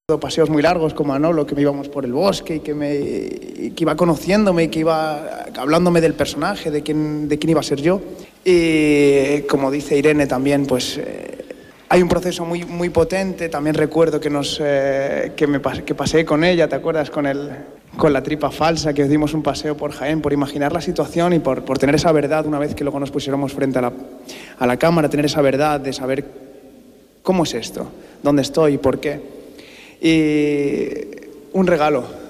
Paseos muy largos con Manolo, que me íbamos por el bosque y que iba conociéndome y que iba hablándome del personaje, de quién iba a ser yo. Y como dice Irene también, pues hay un proceso muy, muy potente. También recuerdo que pasé con ella, ¿te acuerdas? Con la tripa falsa, que dimos un paseo por Jaén, por imaginar la situación y por tener esa verdad una vez que luego nos pusiéramos frente a la cámara, tener esa verdad de saber cómo es esto, dónde estoy y por qué. Y un regalo